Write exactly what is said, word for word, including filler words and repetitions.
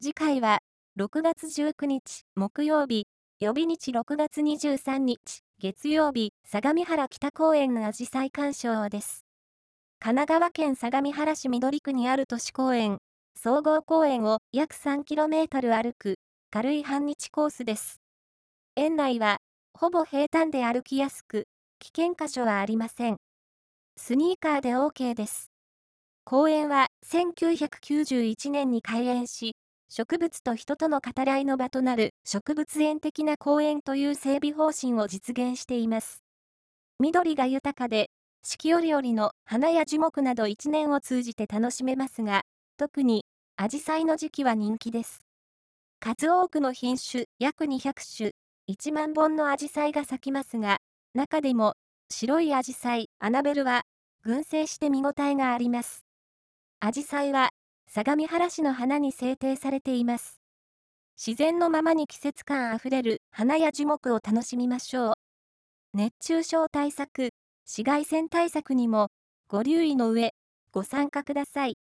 次回は、ろくがつじゅうくにち木曜日、予備日ろくがつにじゅうさんにち月曜日、相模原北公園の紫陽花鑑賞です。神奈川県相模原市緑区にある都市公園、総合公園を約 さんキロメートル 歩く、軽い半日コースです。園内は、ほぼ平坦で歩きやすく、危険箇所はありません。スニーカーで OK です。公園はせんきゅうひゃくきゅうじゅういちねんに開園し、植物と人との語らいの場となる植物園的な公園という整備方針を実現しています。緑が豊かで、四季折々の花や樹木など一年を通じて楽しめますが、特にアジサイの時期は人気です。数多くの品種、約にひゃくしゅ、いちまんぼんのアジサイが咲きますが、中でも白いアジサイ、アナベルは群生して見応えがあります。アジサイは相模原市の花に制定されています。自然のままに季節感あふれる花や樹木を楽しみましょう。熱中症対策、紫外線対策にもご留意の上、ご参加ください。